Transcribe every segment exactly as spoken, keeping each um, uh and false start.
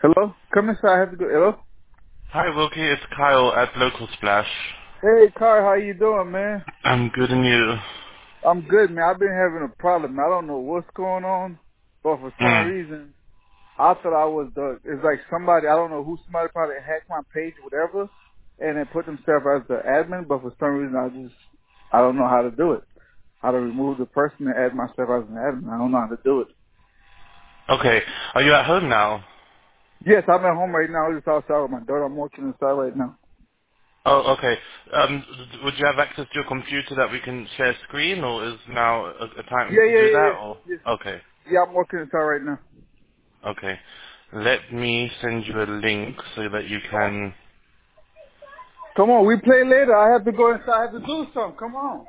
Hello? Come inside. I have to go. Hello? Hi, Wilkie. It's Kyle at Local Splash. Hey, Car, how you doing, man? I'm good, and you? I'm good, man. I've been having a problem. I don't know what's going on, but for some Mm. reason, I thought I was the. It's like somebody. I don't know who. Somebody probably hacked my page, whatever, and then put themselves as the admin. But for some reason, I just. I don't know how to do it. How to remove the person and add myself as an admin. I don't know how to do it. Okay. Are you at home now? Yes, I'm at home right now. I'm just outside with my daughter. I'm walking inside right now. Oh, okay. Um, d- would you have access to your computer that we can share screen, or is now a, a time Yeah, to yeah, do yeah, that? yeah. Or Yes. okay, Yeah, I'm walking inside right now. okay. Let me send you a link so that you can. Come on, we play later. I have to go inside. I have to do something. Come on.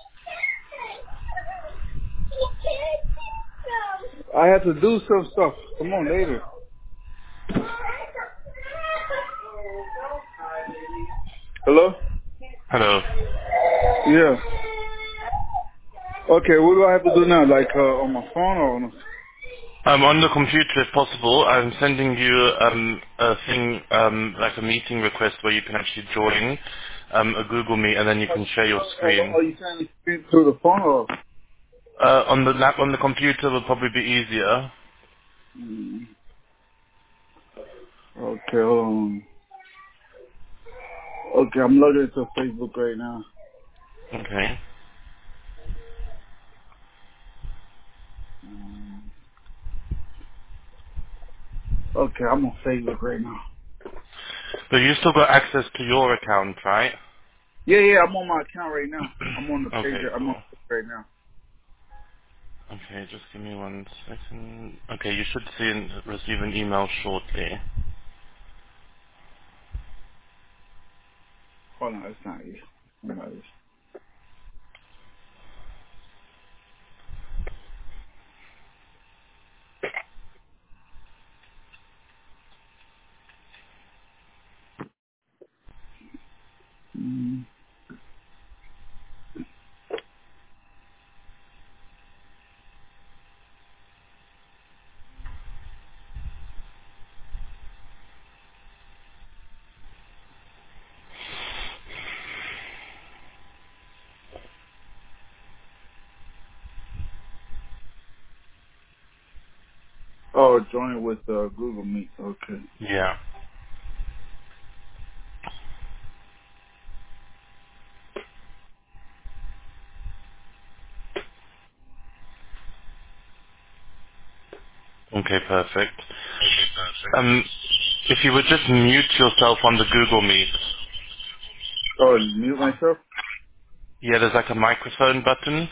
I have to do some stuff. Come on, later. Hello? Hello. Yeah. Okay, what do I have to do now? Like uh, on my phone or on? Um, on the computer, if possible, I'm sending you um, a thing, um, like a meeting request where you can actually join um, a Google Meet, and then you can share your Or screen. are you trying to speak through the phone or? Uh, on the lap on the computer will probably be easier. Mm, okay, hold on. Okay, I'm logging into Facebook right now. Okay. Mm, okay, I'm on Facebook right now. But you still got access to your account, right? Yeah, yeah, I'm on my account right now. I'm on the page. Okay, I'm on cool. it right now. Okay, just give me one second. Okay, you should see and receive an email shortly. Hold on, it's not you. Hold on, it's- Mm. Oh, join with uh, Google Meet. Okay. Yeah. Okay, perfect. Um, if you would just mute yourself on the Google Meet. Oh, mute myself? Yeah, there's like a microphone button.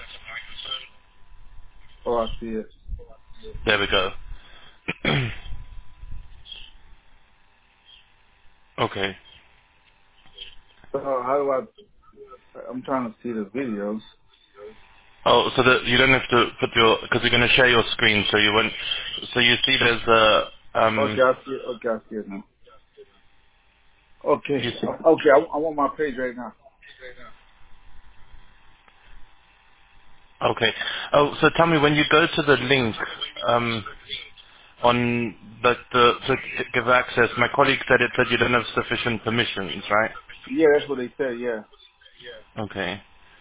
Oh, I see it. There we go. Okay. So how do I? I'm trying to see the videos. Oh, so that you don't have to put your, because you're going to share your screen, so you won't, so you see there's a, Okay, um, I see it. Okay, I see it now. Okay, you see, okay, I'm, I'm on my page right now. okay. Oh, so tell me, when you go to the link, um, on the, the, to give access, my colleague said it said you don't have sufficient permissions, right? Yeah, that's what they said. Yeah. Okay.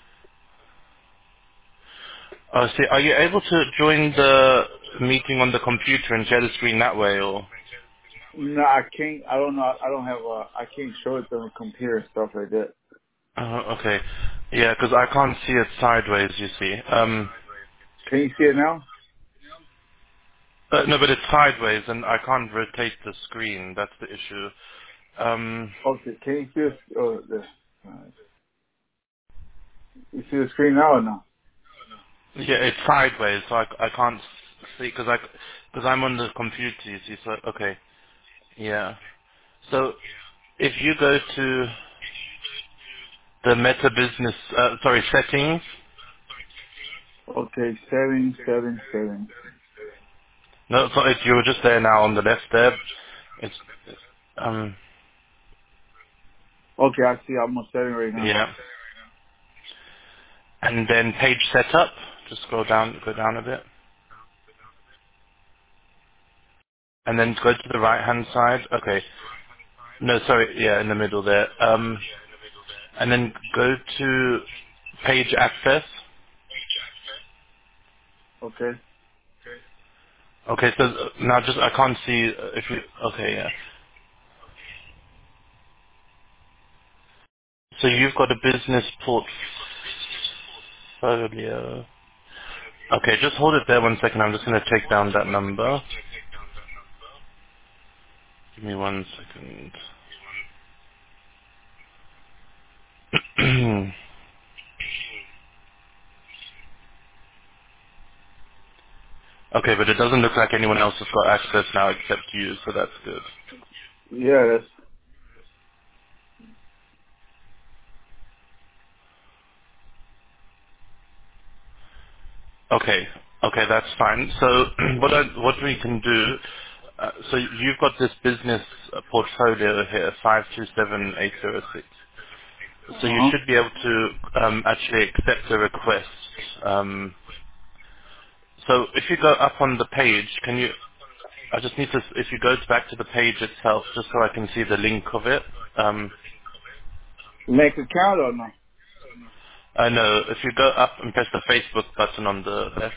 Oh, see, are you able to join the meeting on the computer and share the screen that way, or? No, I can't. I don't know. I don't have a. I can't show it on the computer and stuff like that. Uh, okay. Yeah, 'cause I can't see it sideways, you see. Um, Can you see it now? uh, no, but it's sideways, and I can't rotate the screen. That's the issue. Um, Okay. Can you see it? Uh, the, uh, you see the screen now or no? yeah, it's sideways, so I, I can't see because I because I'm on the computer. You see, so okay, yeah. So if you go to the Meta Business, uh, sorry, settings. Okay, settings, settings, settings. No, so if you're just there now on the left there, it's um Okay, I see. I'm on setting right now. yeah, and then page setup. Just scroll down, go down a bit. and then go to the right-hand side. Okay. No, sorry. Yeah, in the middle there. Um, and then go to page access. Okay. Okay, so uh, now just I can't see uh, if you. Okay, yeah. So you've got a business portfolio. Okay, just hold it there one second. I'm just going to take down that number. Give me one second. Okay, but it doesn't look like anyone else has got access now except you, so that's good. Yeah, that's Okay, okay, that's fine. So what I, what we can do, uh, so you've got this business uh, portfolio here, five two seven eight zero six. So you uh-huh. should be able to um, actually accept the request. Um, so if you go up on the page, can you? I just need to. If you go back to the page itself, just so I can see the link of it. Um, Make account or no? I know. If you go up and press the Facebook button on the left,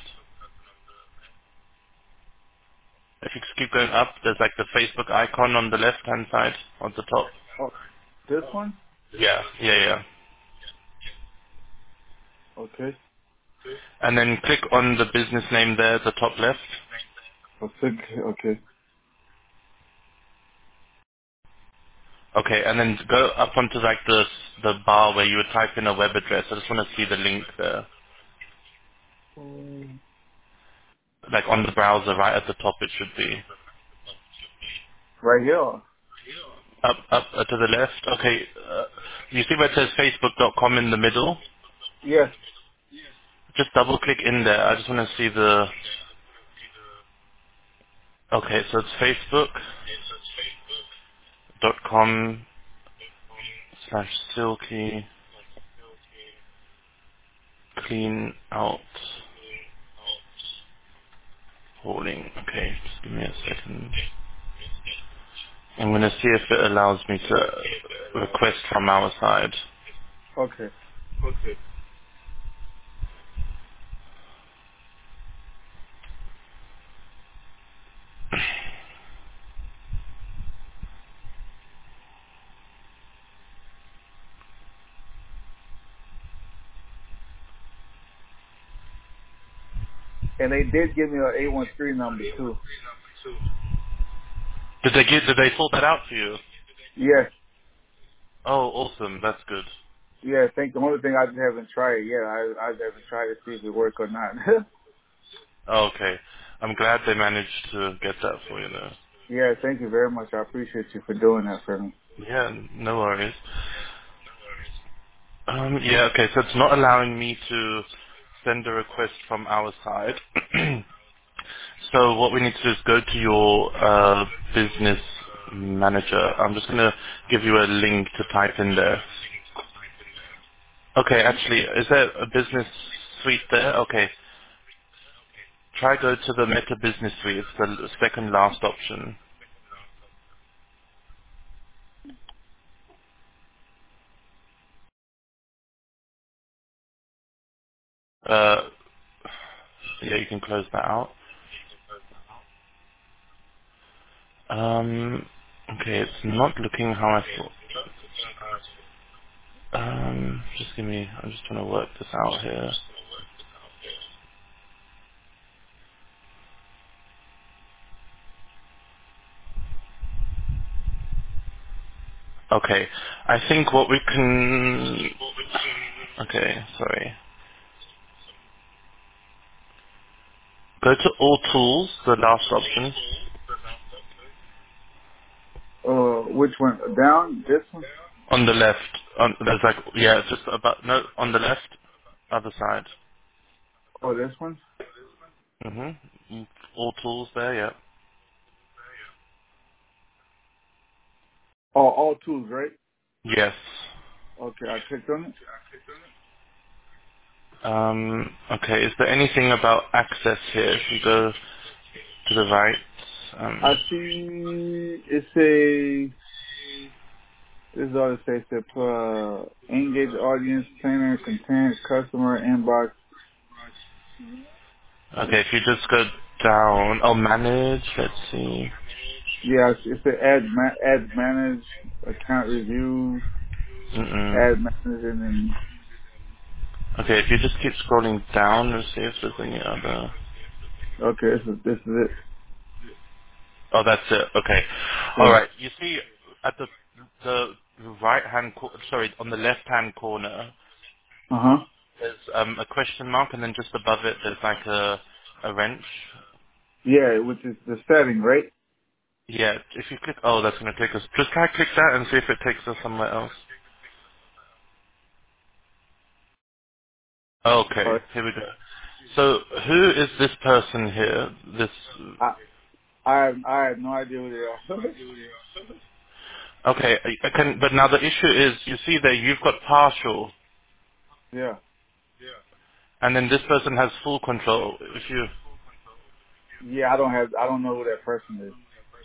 if you just keep going up, there's like the Facebook icon on the left-hand side on the top. Oh, this one? Yeah, yeah, yeah. Okay. And then click on the business name there, the top left. I think, okay. Okay, and then go up onto like the the bar where you would type in a web address. I just want to see the link there, Um, like on the browser, right at the top. It should be right here. up up uh, to the left. Okay, uh, you see where it says facebook dot com in the middle? Yes. Just double click in there. I just want to see the. Okay, so it's facebook dot com slash silky clean out holding. Okay, just give me a second. I'm going to see if it allows me to request from our side. Okay. And they did give me an eight one three number too. Did they get? Did they sort that out for you? Yes. Oh, awesome. That's good. Yeah, I think the only thing I just haven't tried yet. I I haven't tried to see if it work or not. Oh, okay. I'm glad they managed to get that for you, though. Yeah, thank you very much. I appreciate you for doing that for me. Yeah, no worries. Um, yeah, okay. So it's not allowing me to send a request from our side. So what we need to do is go to your uh, business manager. I'm just going to give you a link to type in there. Okay, actually, is there a business suite there? Okay. Try go to the Meta Business Suite. It's the second last option. Uh, yeah, you can close that out. Um, okay, it's not looking how I thought. Um, just give me, I'm just trying to work this out here. Okay, I think what we can, okay, sorry. Go to all tools, the last option. Uh, which one? Down? This one? On the left, on, there's like, yeah, it's just about, no, on the left, other side. Oh, this one? Mm-hmm. All tools there, yeah. Oh, all tools, right? Yes. Okay, I clicked on it. Um, okay, is there anything about access here? If you go to the right. I Um, see it's a this is all it says to uh, engage audience, planner, content, customer, inbox. okay, if you just go down, oh, manage, let's see. Yeah, it's, it's the ad ma- ad manage, account reviews, Mm-mm. ad manage, and then Okay, if you just keep scrolling down and see if there's any other. okay, this is this is it. Oh, that's it. Okay. All Yeah. right. You see at the the right hand cor- sorry, on the left hand corner, Uh huh. there's um, a question mark, and then just above it, there's like a a wrench. Yeah, which is the setting, right? Yeah. If you click, oh, that's going to take us. Just try click that and see if it takes us somewhere else. Okay. Or Here we go. So who is this person here? This. I I have, I have no idea who they are. Okay. I I can. But now the issue is, you see there, you've got partial, yeah. and then this person has full control. If you Yeah, I don't have I don't know who that person is.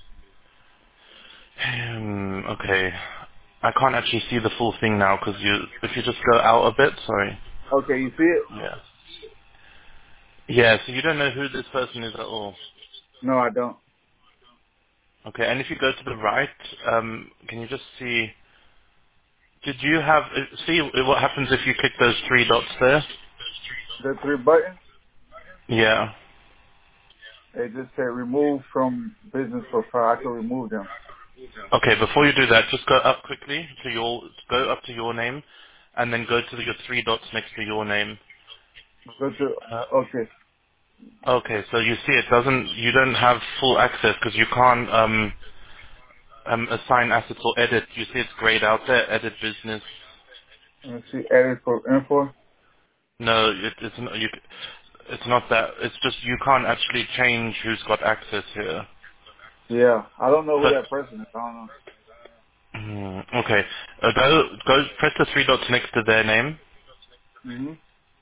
Um, okay. I can't actually see the full thing now because you, if you just go out a bit, sorry. Okay, you see it? Yeah. Yeah, so you don't know who this person is at all. No, I don't. Okay, and if you go to the right, um, can you just see, did you have, uh, see what happens if you click those three dots there? The three buttons, Yeah. they just say remove from business profile. I can remove them. Okay, before you do that, just go up quickly to your, go up to your name, and then go to the, your three dots next to your name. Go to Uh, okay. okay, so you see it doesn't, you don't have full access because you can't, um, Um, assign assets or edit. You see it's grayed out there. Edit business. Let me see edit for info. No, it, it's not. You, it's not that. It's just you can't actually change who's got access here. Yeah, I don't know who But that person is. I don't know. mm, okay, uh, go go press the three dots next to their name, Mhm.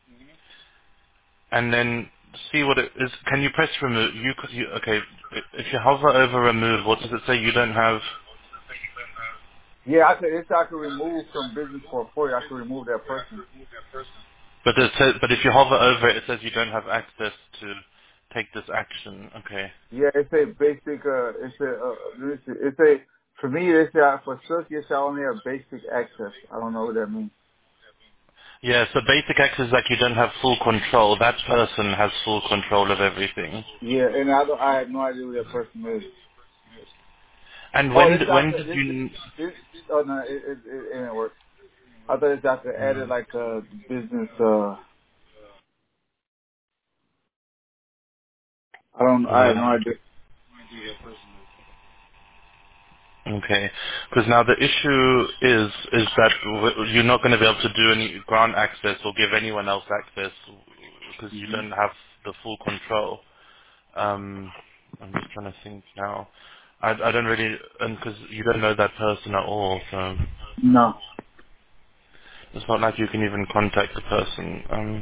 and then see what it is. Can you press remove? You, c- you okay? If you hover over remove, what does it say? You don't have. Yeah, I could. It's I could remove from business portfolio. I could remove that person. But it says, but if you hover over it, it says you don't have access to take this action. Okay. Yeah, it's a basic. Uh, it's a. Uh, let me see. It's a. For me, it's a, for Silk. It's I only have basic access. I don't know what that means. Yeah, so basic access is like you don't have full control. That person has full control of everything. Yeah, and I don't. I have no idea who that person is. And Oh, when this d- when after did this. you? This. Oh no, it it, it, it didn't work. I thought it's after added Mm, like uh business. Uh, I don't. I have no yeah. idea. Okay. Because now the issue is is that w- you're not going to be able to do any grant access or give anyone else access because you Hmm. don't have the full control. Um, I'm just trying to think now. I, I don't really, and because you don't know that person at all, so No. it's not like you can even contact the person. Um,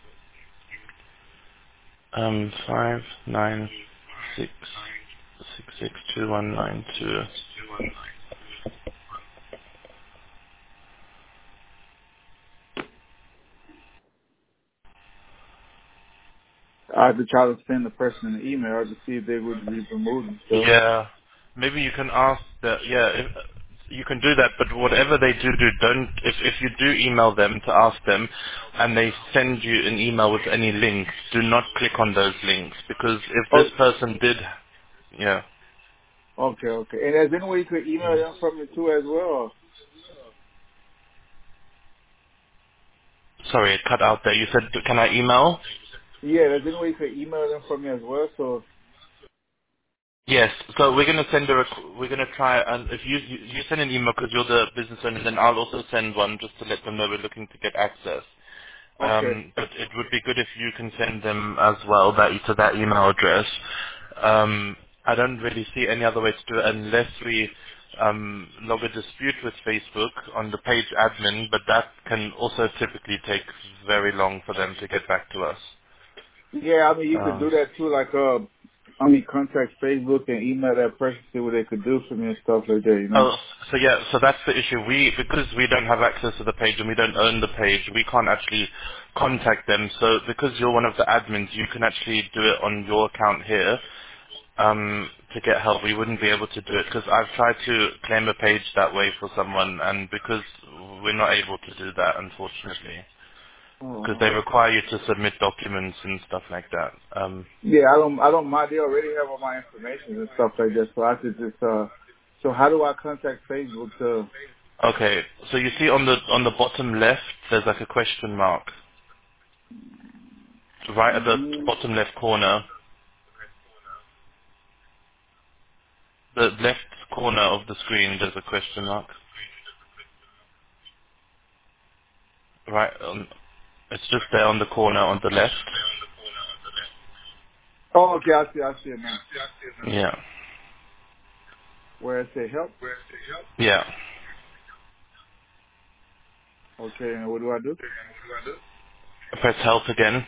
um, five nine six six six two one nine two. I had to try to send the person an email to see if they would be removed and stuff. Yeah, maybe you can ask that. Yeah, if, you can do that. But whatever they do, do don't. If if you do email them to ask them, and they send you an email with any links, do not click on those links because if Oh, this person did, yeah. okay, okay. And is there any way you could email them from me too as well? Sorry, it cut out there. You said, can I email? Yeah, there's any way you could email them from me as well. So, Yes. So we're gonna send a requ- we're gonna try and if you you, you send an email because you're the business owner, then I'll also send one just to let them know we're looking to get access. okay. Um, but it would be good if you can send them as well that to that email address. Um, I don't really see any other way to do it unless we um, log a dispute with Facebook on the page admin, but that can also typically take very long for them to get back to us. Yeah, I mean you could Um, do that too. Like, uh, I mean, contact Facebook and email that person, see what they could do for me and stuff like that, you know? Oh, so yeah, so that's the issue. We, because we don't have access to the page and we don't own the page, we can't actually contact them. So because you're one of the admins, you can actually do it on your account here um, to get help. We wouldn't be able to do it because I've tried to claim a page that way for someone, and because we're not able to do that, unfortunately, because they Oh. require you to submit documents and stuff like that. Um, Yeah, I don't, I don't mind. They already have all my information and stuff like that, so I could just, uh, so how do I contact Facebook to, okay, so you see on the on the bottom left, there's like a question mark right at the mm bottom left corner. The left corner of the screen, there's a question mark. Right, on, it's just there on the corner on the left. oh, okay, I see, I see it now. Yeah, Where it say help? yeah. Okay, and what do I do? Press help again,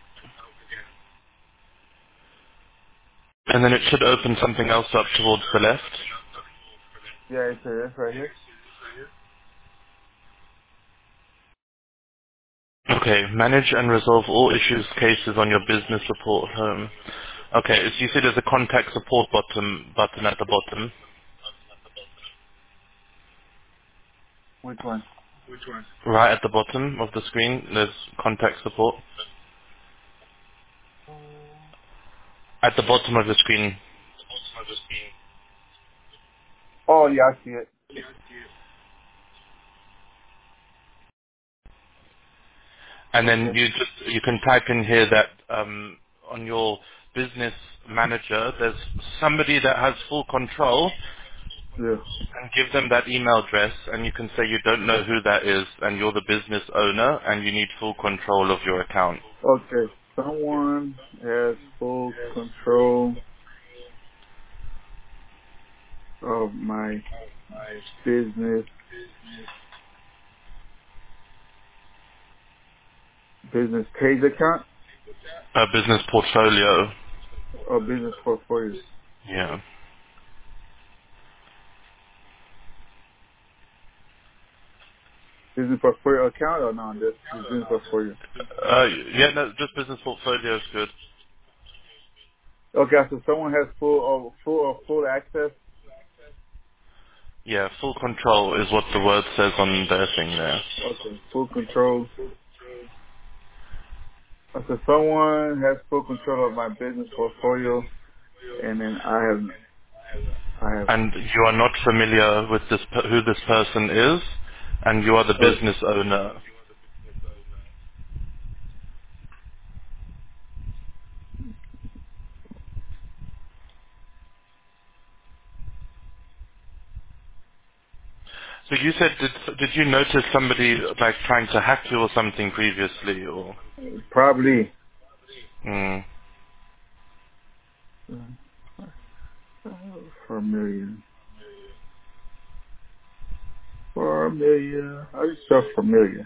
and then it should open something else up towards the left. Yeah, it says that's right here. Okay, manage and resolve all issues, cases on your business report home. Okay, so you see there's a contact support button button at the bottom. Which one? Right at the bottom of the screen, there's contact support. At the bottom of the screen, Oh, yeah, I see it. and then Okay. you just you can type in here that um, on your business manager, there's somebody that has full control, Yeah. and give them that email address, and you can say you don't know who that is, and you're the business owner, and you need full control of your account. Okay. Someone has full control of my business, business page account A business portfolio. or business portfolio. Yeah. Business portfolio account or no? This is business portfolio. Uh, yeah, no, just business portfolio is good. Okay, so someone has full or full or full access. Yeah, full control is what the word says on their thing there. Okay, full control. Uh, So someone has full control of my business portfolio, and then I have, I have. And you are not familiar with this per- who this person is, and you are the Uh, business owner. So you said, did did you notice somebody like trying to hack you or something previously, or? probably Mm. uh, familiar. Familiar. I just felt familiar.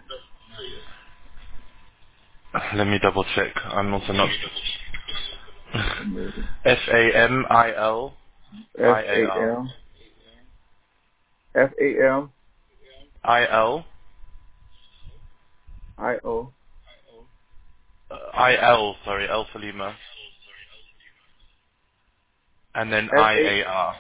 Let me double check. I'm also not. Familiar. F A M I L F I A A R. M F A M I L I O uh, I L. Sorry, L for Lima, and then F I A A. R.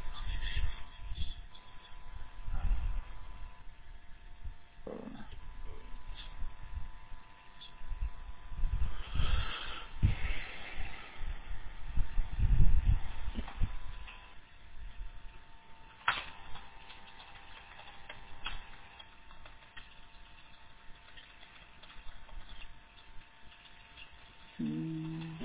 Hmm.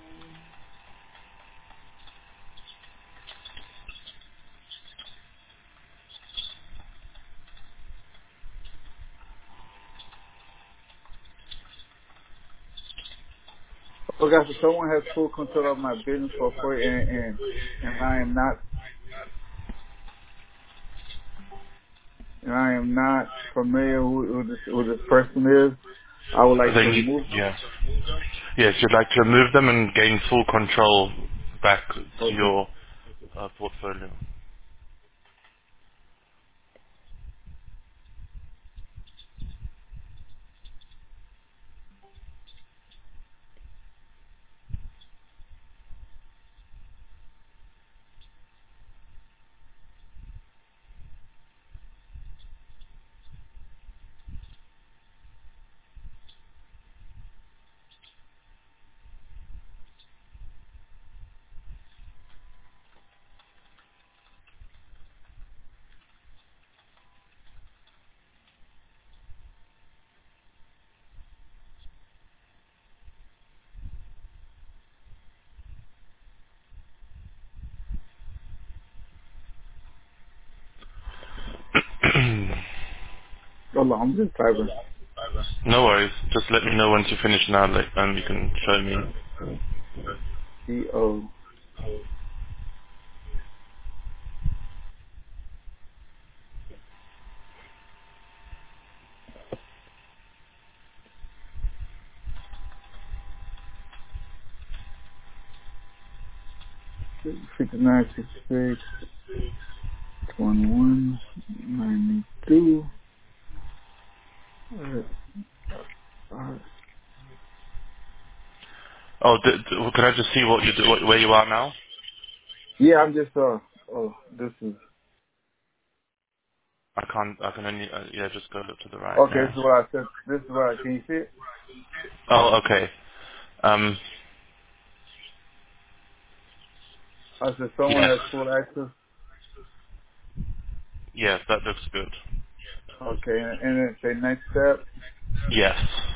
Okay, so someone has full control of my business portfolio, and and, and I am not, and I am not familiar who, who this who this person is. I would like They to need, remove. yeah. Yes, you'd like to remove them and gain full control back to Okay. your uh, portfolio. Hold on, I'm just typing. No worries. Just let me know once you finish now, like, and you can show me. C O fifty-nine sixty-six twenty-one ninety-two. Uh, uh, Oh, d- d- can I just see what you do, what, where you are now? yeah, I'm just uh. Oh, this is I can't. I can only. Uh, yeah, just go look to the right. okay. Yeah. This is what I said. This is what I can you see it? Oh, okay. Um. I said someone Yes. has full access. Yes, that looks good. Okay, and and then say next step. Yes.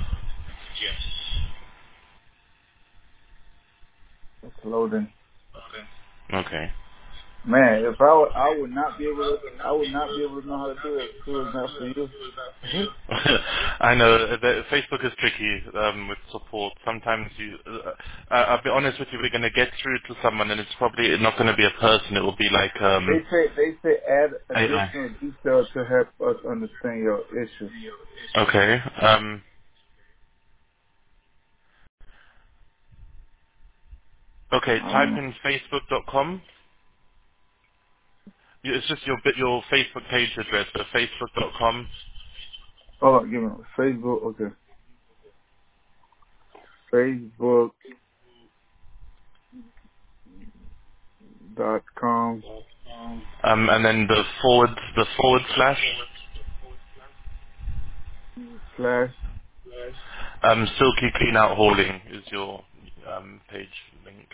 It's loading. Okay. Man, if I would, I would not be able to. I would not be able to know how to do it if it was not for you. I know that Facebook is tricky um, with support. Sometimes you, uh, I- I'll be honest with you, we're going to get through to someone, and it's probably not going to be a person. It will be like They um, say they say add A I. additional detail to help us understand your issue. Okay. Um, okay. I don't Type know. in facebook dot com. It's just your bit, your Facebook page address, so facebook dot com. Hold on, give me Facebook. Okay, Facebook dot com Um, and then the forward, the forward slash, slash. um, Silky Clean Out Hauling is your um, page link.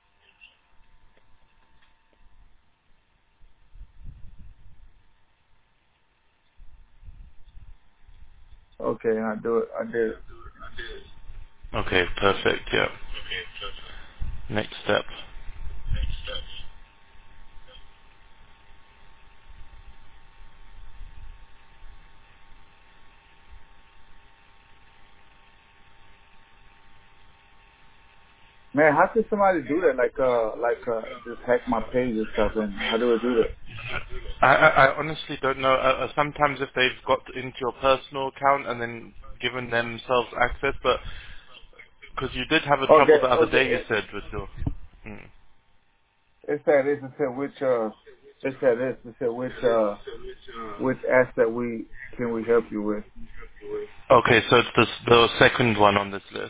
Okay, and I do it. I did it. Okay, perfect. Yeah. Next step. Man, how could somebody do that? Like uh, like uh, just hack my page or stuff. And how do I do that? I, I, I honestly don't know. Uh, uh, sometimes if they've got into your personal account and then given themselves access, but because you did have a trouble Okay, the other okay. day, you It, said with your. Mm. it said this. It said which uh, it said this. It said which uh, which asset we can we help you with? Okay, so it's this, the second one on this list.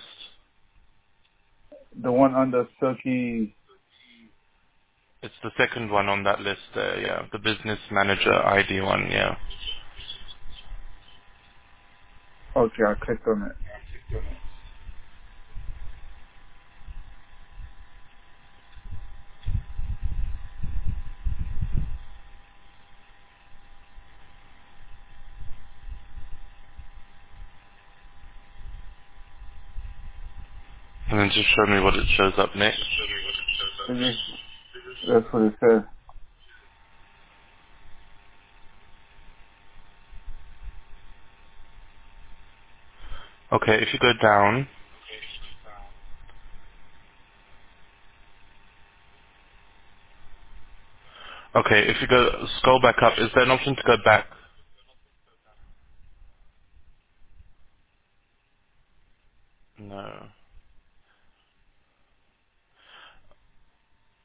The one under Silky. It's the second one on that list there, yeah. The business manager I D one, yeah. Okay, I clicked on it. And then just show me what it shows up next. It just, that's what it says. Okay, if you go down, okay, if you go, scroll back up, is there an option to go back? No.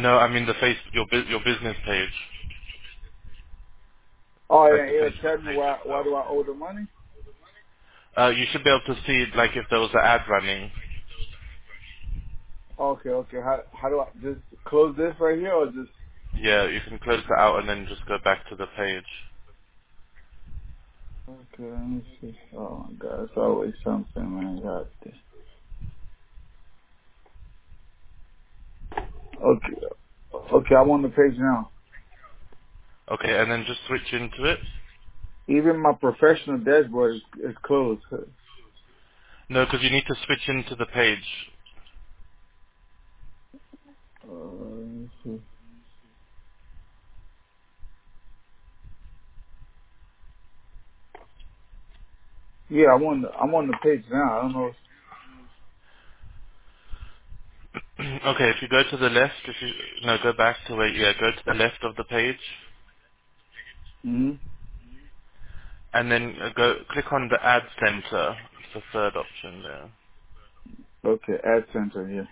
No, I mean the face your bu- your business page, Oh, like yeah, the it'll Facebook tell me page why why itself. do I owe the money? Uh, you should be able to see like if there was an ad running. Okay, okay. How how do I just close this right here or just Yeah, you can close that out and then just go back to the page. okay, let me see. Oh my god, it's always something, man. God damn. Okay. Okay, I'm on the page now. Okay, and then just switch into it. Even my professional dashboard is, is closed. No, because you need to switch into the page. Uh, let me see. Yeah, I'm on the I'm on the page now. I don't know. Okay, if you go to the left, if you no, go back to where yeah, go to the left of the page, Hmm. and then uh, go click on the Ad Center. It's the third option there, Okay, ad center. Yeah.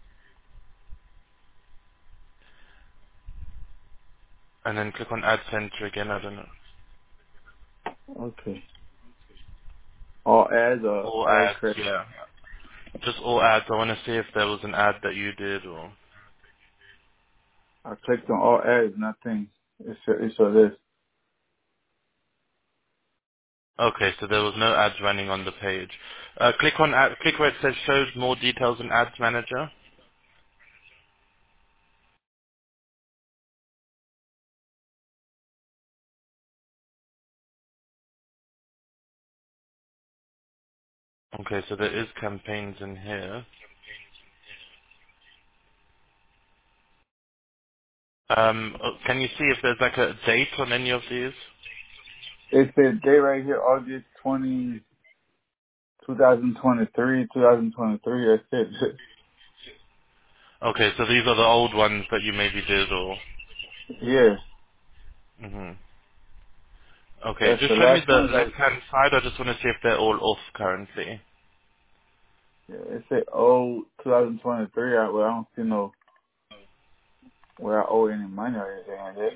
and then click on Ad Center again. I don't know. Okay. All ads or All ad ads, credit. yeah, just all ads. I want to see if there was an ad that you did or. I clicked on all ads. Nothing. It's it's so this. Okay, so there was no ads running on the page. Uh, click on ad, click where it says shows more details in Ads Manager. Okay, so there is campaigns in here. Um, oh, can you see if there's like a date on any of these? It said day right here, August twentieth, twenty twenty-three, twenty twenty-three. That's it. Okay, so these are the old ones that you maybe did or... Yeah, hmm Okay, that's just the show me last the one. Is like, left-hand side. I just want to see if they're all off currently. yeah, it said oh, twenty twenty-three. I, well, I don't see no where I owe any money or anything like that.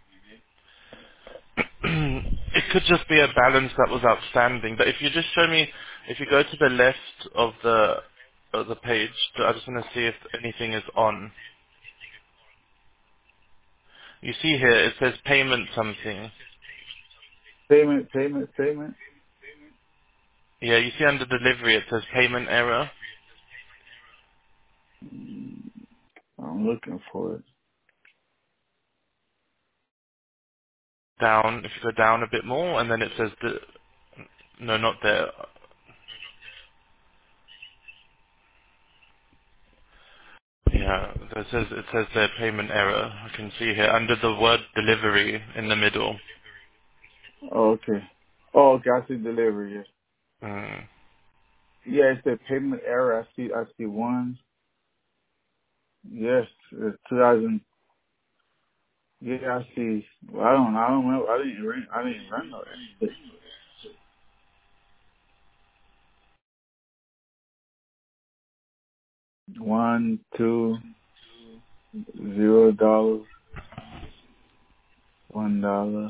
It could just be a balance that was outstanding, but if you just show me, if you go to the left of the of the page, I just want to see if anything is on. You see here, it says payment something. Payment, payment, payment. Yeah, you see under delivery, it says payment error. Mm, I'm looking for it. Down, if you go down a bit more, and then it says, the, no, not there. Yeah, it says, it says there payment error. I can see here, under the word delivery in the middle. Oh, okay. Oh, okay. I see delivery. Yeah, Mm. yeah. It said payment error. I see. I see one. Yes, it's two thousand. Yeah, I see. Well, I don't. I don't know. I didn't. Run, I didn't run no that. One, two, zero dollars, one dollar.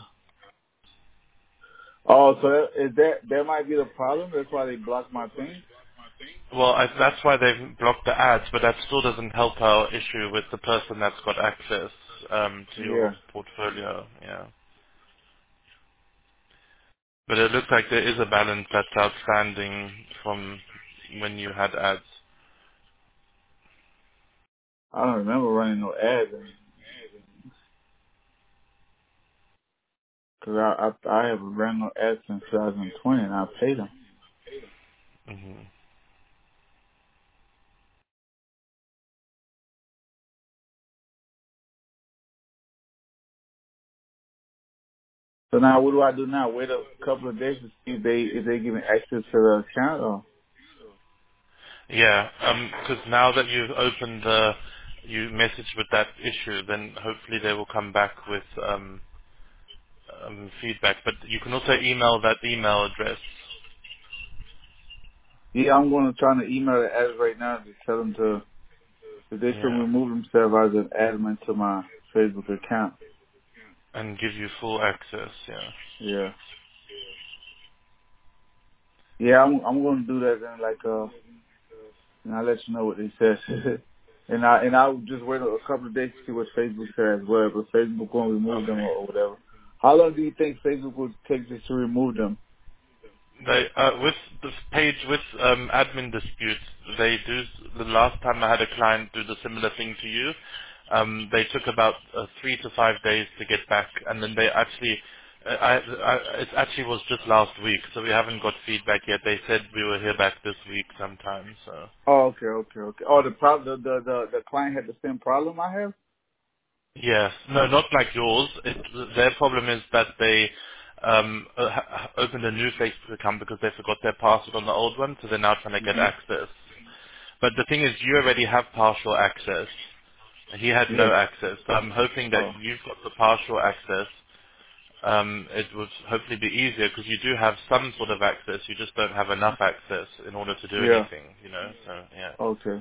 Oh, so that, is that that might be the problem? That's why they blocked my thing. Well, I, that's why they've blocked the ads, but that still doesn't help our issue with the person that's got access um, to Yeah, your portfolio. Yeah, but it looks like there is a balance that's outstanding from when you had ads. I don't remember running no ads because I, I I haven't run no ads since twenty twenty, and I paid them. hmm So now, what do I do now? Wait a couple of days to see if they if they give me access to the account. Or Yeah, because now that you've opened the, you message with that issue, then hopefully they will come back with um, um, feedback. But you can also email that email address. yeah, I'm going to try to email the ads right now to tell them to That they should Yeah. remove themselves as an admin to my Facebook account. And give you full access, yeah. Yeah. Yeah, I'm I'm gonna do that then. Like uh, and I'll let you know what they said. and I and I'll just wait a couple of days to see what Facebook says as well. But Facebook gonna remove them Okay. or, or whatever. How long do you think Facebook will take just to remove them? They, uh, with this page with um, admin disputes, they do. The last time I had a client do the similar thing to you, um, they took about uh, three to five days to get back, and then they actually, uh, I, I, it actually was just last week, so we haven't got feedback yet. They said we will hear back this week sometime. So Oh, okay, okay, okay. Oh, the problem, the, the the the client had the same problem I have. yes, no, not like yours. It, their problem is that they um, uh, ha- opened a new Facebook account because they forgot their password on the old one, so they're now trying to get Hmm. access. But the thing is, you already have partial access. He had Yeah. no access. So I'm hoping that Oh. you've got the partial access. Um, it would hopefully be easier because you do have some sort of access. You just don't have enough access in order to do Yeah. anything, you know? So, yeah. Okay.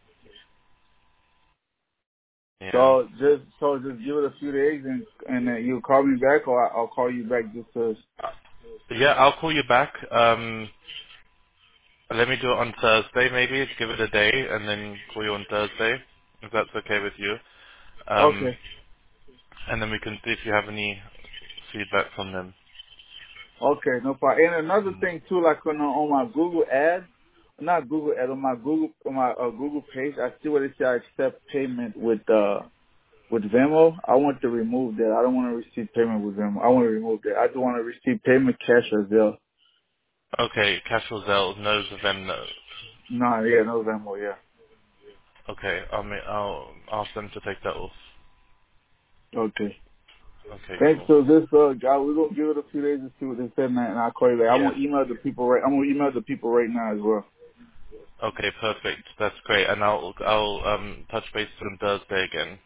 Yeah. So just so just give it a few days and and then you'll call me back or I- I'll call you back just to. Uh, Yeah, I'll call you back. Um, let me do it on Thursday maybe. Give it a day and then call you on Thursday, if that's okay with you. Um, Okay. and then we can see if you have any feedback from them. Okay, no problem. And another thing too, like on on my Google ad, not Google ad, on my Google on my uh, Google page, I see where they say I accept payment with uh with Venmo. I want to remove that. I don't want to receive payment with Venmo. I want to remove that. I just want to receive payment cash or Zelle. Okay, Casual Zell knows of them. No. No, yeah, no Venmo, yeah. Okay, I'll, ma- I'll ask them to take that off. Okay. Okay, Thanks. cool. So this uh guy, we're gonna give it a few days to see what they said, and, I- and I'll call you back. I'm Yeah. gonna email the people right. I'm gonna email the people right now as well. Okay, perfect. That's great. And I'll I'll um touch base on Thursday again.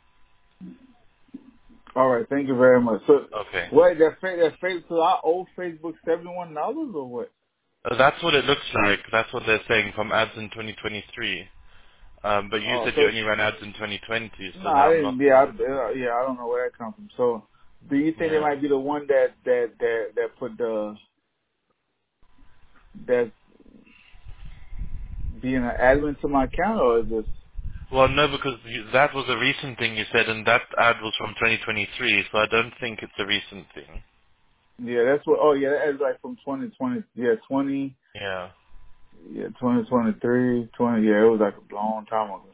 All right. Thank you very much. So, Okay. wait, that fa- that fa- so I owe Facebook seventy one dollars or what? Uh, That's what it looks like. That's what they're saying from ads in twenty twenty-three. Um, but you Oh, said you so only ran ads in twenty twenty, no, so now I I'm not didn't. Yeah, I, one hundred percent. uh, yeah, I don't know where that comes from. So, do you think they Yeah. might be the one that that that that put the that's being an admin to my account, or is this? Well, no, because you, that was a recent thing you said, and that ad was from twenty twenty-three, so I don't think it's a recent thing. Yeah, that's what. Oh, yeah, that is like from twenty twenty. Yeah, twenty. Yeah. Yeah, twenty twenty three, twenty. Yeah, it was like a long time ago.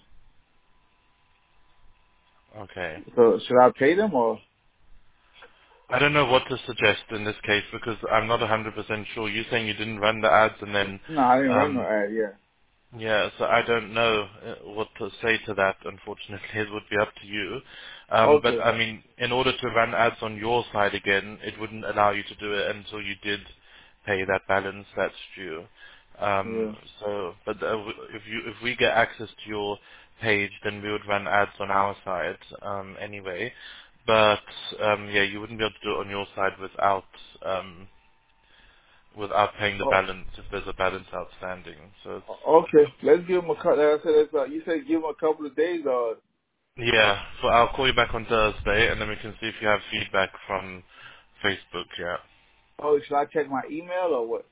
Okay. So, should I pay them or? I don't know what to suggest in this case because I'm not one hundred percent sure. You're saying you didn't run the ads and then, No, I didn't run no um, ad. Yeah. yeah, so I don't know uh, what to say to that, unfortunately. It would be up to you. Um, but, Okay. I mean, in order to run ads on your side again, it wouldn't allow you to do it until you did pay that balance that's due. Yeah. Um, so, but uh, w- if you if we get access to your page, then we would run ads on our side um, anyway. But um, yeah, you wouldn't be able to do it on your side without um, without paying the Oh, balance if there's a balance outstanding. So it's okay. Let's give them a couple. Like I said, that's, uh, you said give them a couple of days. Or yeah, so I'll call you back on Thursday, and then we can see if you have feedback from Facebook. Yeah, oh, should I check my email or what?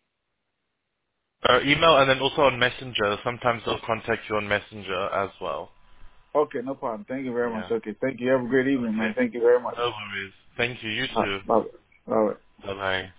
uh, email, and then also on Messenger. Sometimes they'll contact you on Messenger as well. Okay, no problem. Thank you very much. Yeah. Okay, thank you. Have a great evening, Okay. man. Thank you very much. No worries. Thank you. You All too. right, bye. All right. Bye bye.